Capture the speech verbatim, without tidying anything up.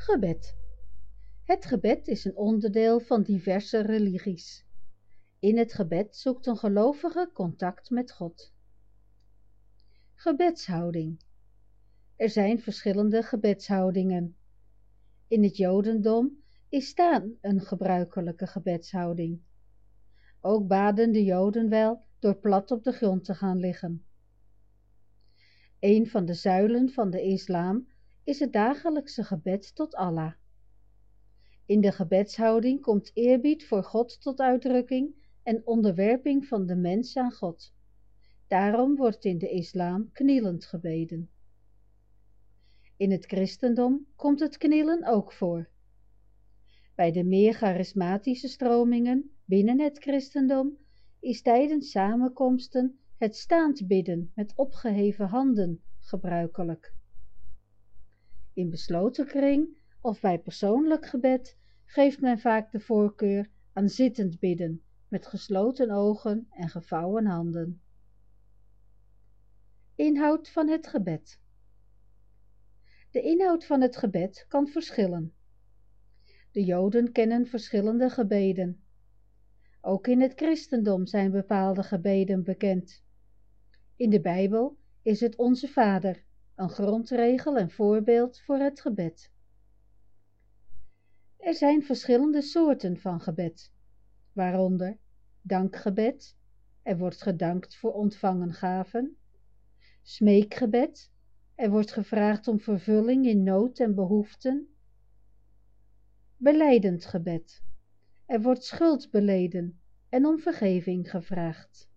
Gebed. Het gebed is een onderdeel van diverse religies. In het gebed zoekt een gelovige contact met God. Gebedshouding. Er zijn verschillende gebedshoudingen. In het Jodendom is staan een gebruikelijke gebedshouding. Ook baden de Joden wel door plat op de grond te gaan liggen. Een van de zuilen van de islam is het dagelijkse gebed tot Allah. In de gebedshouding komt eerbied voor God tot uitdrukking en onderwerping van de mens aan God. Daarom wordt in de islam knielend gebeden. In het christendom komt het knielen ook voor. Bij de meer charismatische stromingen binnen het christendom is tijdens samenkomsten het staand bidden met opgeheven handen gebruikelijk. In besloten kring of bij persoonlijk gebed geeft men vaak de voorkeur aan zittend bidden met gesloten ogen en gevouwen handen. Inhoud van het gebed. De inhoud van het gebed kan verschillen. De Joden kennen verschillende gebeden. Ook in het christendom zijn bepaalde gebeden bekend. In de Bijbel is het Onze Vader een grondregel en voorbeeld voor het gebed. Er zijn verschillende soorten van gebed, waaronder dankgebed, er wordt gedankt voor ontvangen gaven, smeekgebed, er wordt gevraagd om vervulling in nood en behoeften, belijdend gebed, er wordt schuld beleden en om vergeving gevraagd.